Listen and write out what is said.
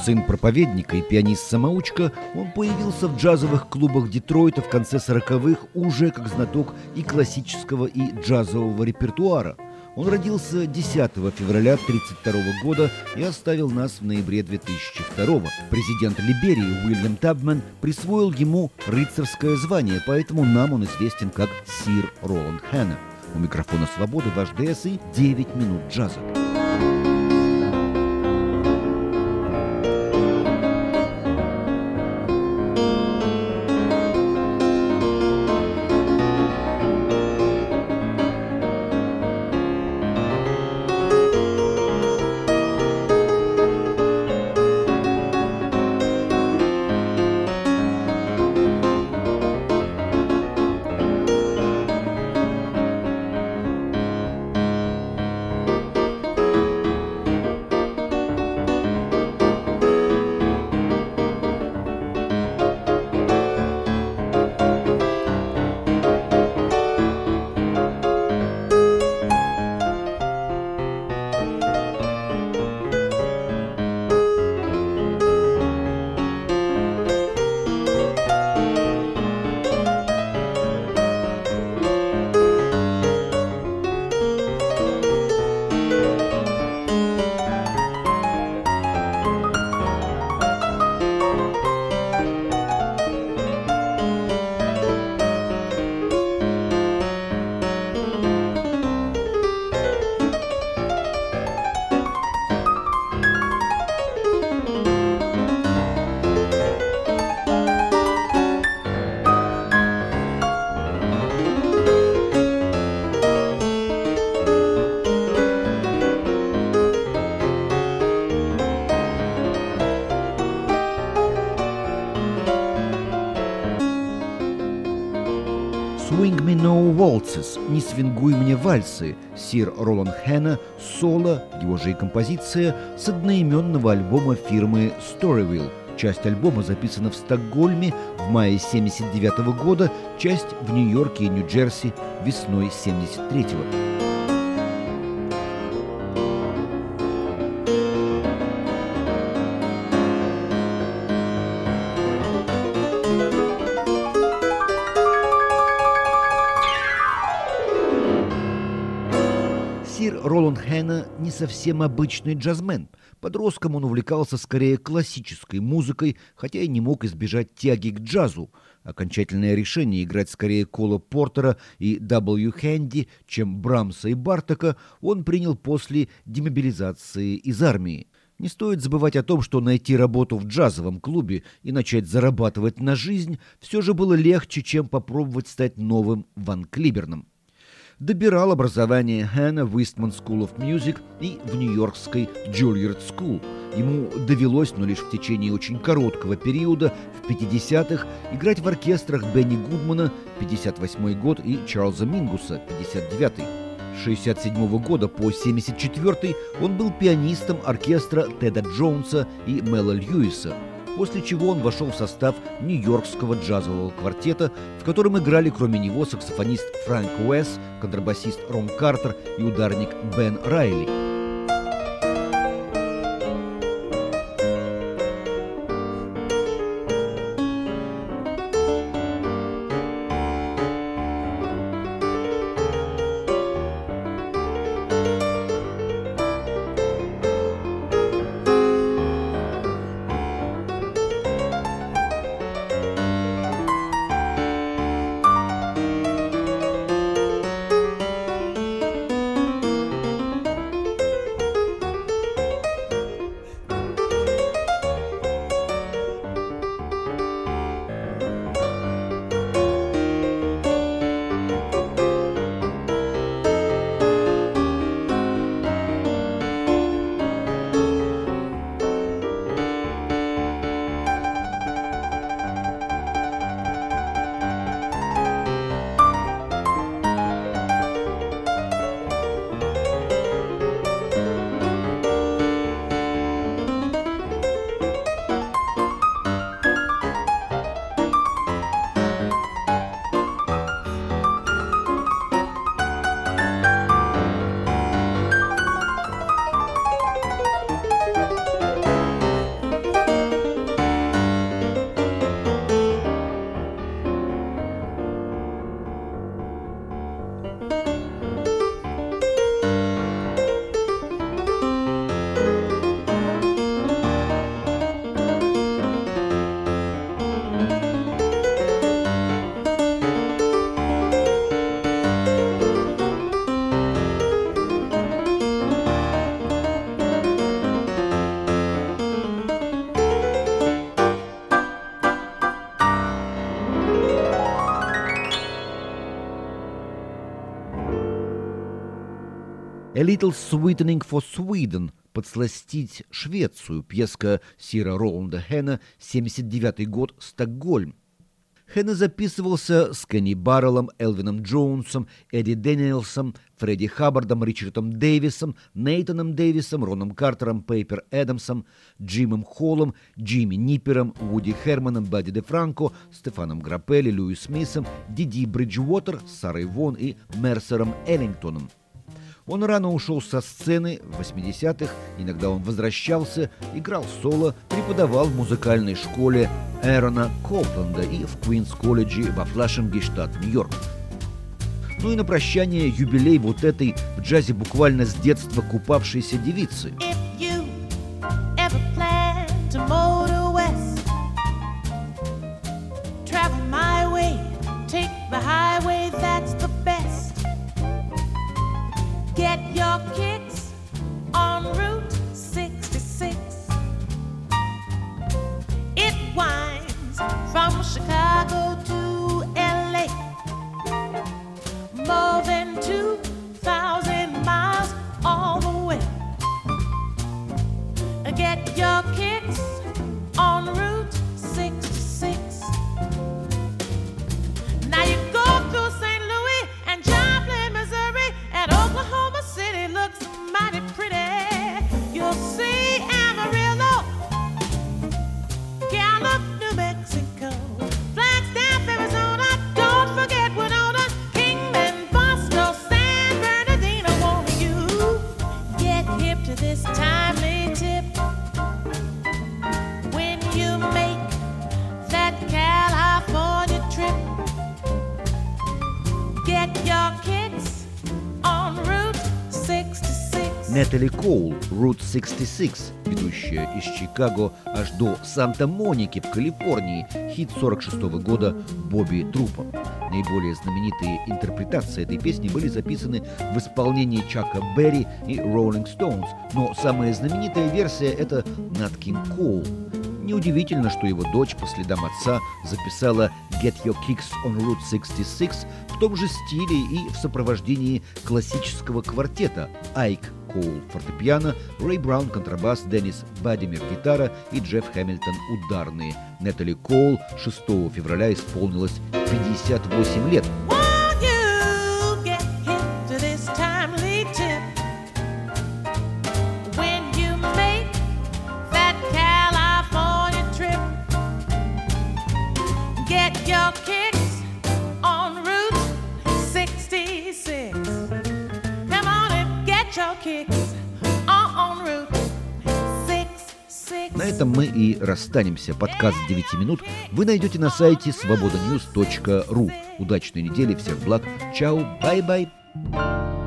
Сын проповедника и пианист-самоучка, он появился в джазовых клубах Детройта в конце 40-х уже как знаток и классического, и джазового репертуара. Он родился 10 февраля 1932 года и оставил нас в ноябре 2002. Президент Либерии Уильям Табман присвоил ему рыцарское звание, поэтому нам он известен как сир Роланд Хэнна. У микрофона «Свободы» ваш ДС и 9 минут джаза. «Swing me no waltzes» — «Не свингуй мне вальсы» сир Роланд Хэнна, соло, его же и композиция, с одноименного альбома фирмы Storyville. Часть альбома записана в Стокгольме в мае 1979 года, часть в Нью-Йорке и Нью-Джерси весной 1973. Сир Роланд Хэнна не совсем обычный джазмен. Подростком он увлекался скорее классической музыкой, хотя и не мог избежать тяги к джазу. Окончательное решение играть скорее Кола Портера и W. Хэнди, чем Брамса и Бартока, он принял после демобилизации из армии. Не стоит забывать о том, что найти работу в джазовом клубе и начать зарабатывать на жизнь все же было легче, чем попробовать стать новым Ван Клиберном. Добирал образование Хэнна в Eastman School of Music и в нью-йоркской Juilliard School. Ему довелось, но лишь в течение очень короткого периода, в 50-х, играть в оркестрах Бенни Гудмана, 58 год, и Чарльза Мингуса, 59-й. С 67 года по 74 он был пианистом оркестра Теда Джонса и Мела Льюиса, после чего он вошел в состав нью-йоркского джазового квартета, в котором играли кроме него саксофонист Фрэнк Уэс, контрабасист Рон Картер и ударник Бен Райли. A Little Sweetening for Sweden – «Подсластить Швецию», пьеска Сира Роланда Хэна, 1979 год, Стокгольм. Хэна записывался с Кенни Барреллом, Элвином Джонсом, Эдди Дэниелсом, Фредди Хаббардом, Ричардом Дэвисом, Нейтаном Дэвисом, Роном Картером, Пейпер Эдамсом, Джимом Холлом, Джимми Ниппером, Вуди Херманом, Бадди де Франко, Стефаном Граппелли, Льюис Смисом, Диди Бриджуотер, Сарой Вон и Мерсером Эллингтоном. Он рано ушел со сцены в 80-х, иногда он возвращался, играл соло, преподавал в музыкальной школе Эрона Копленда и в Квинс-колледже во Флашинге, штат Нью-Йорк. Ну и на прощание юбилей вот этой в джазе буквально с детства купавшейся девицы. Get your kicks on Route 66. It winds from Chicago to LA, more than 2,000 miles all the way. Get your kicks on Route 66. Now you go through St. Louis and Joplin, Missouri, and Oklahoma City looks mighty pretty. You'll see Amarillo, Gallup, New Mexico, Flagstaff, Arizona. Don't forget Winona, Kingman, Boston, San Bernardino. Won't you get hip to this timely tip when you make that California trip? Get your kicks on Route 66. Нетали Коул, Route 66, ведущая из Чикаго аж до Санта-Моники в Калифорнии, хит 46-го года Бобби Трупа. Наиболее знаменитые интерпретации этой песни были записаны в исполнении Чака Берри и Rolling Stones, но самая знаменитая версия — это Нат Кинг Коул. Неудивительно, что его дочь по следам отца записала «Get Your Kicks on Route 66» в том же стиле и в сопровождении классического квартета: Айк Коул – фортепиано, Рэй Браун – контрабас, Деннис Бадимир – гитара и Джефф Хэмилтон – ударные. Нетали Коул 6 февраля исполнилось 58 лет. На этом мы и расстанемся. Подкаст 9 минут вы найдете на сайте svobodanews.ru. Удачной недели, всех благ. Чао, бай-бай.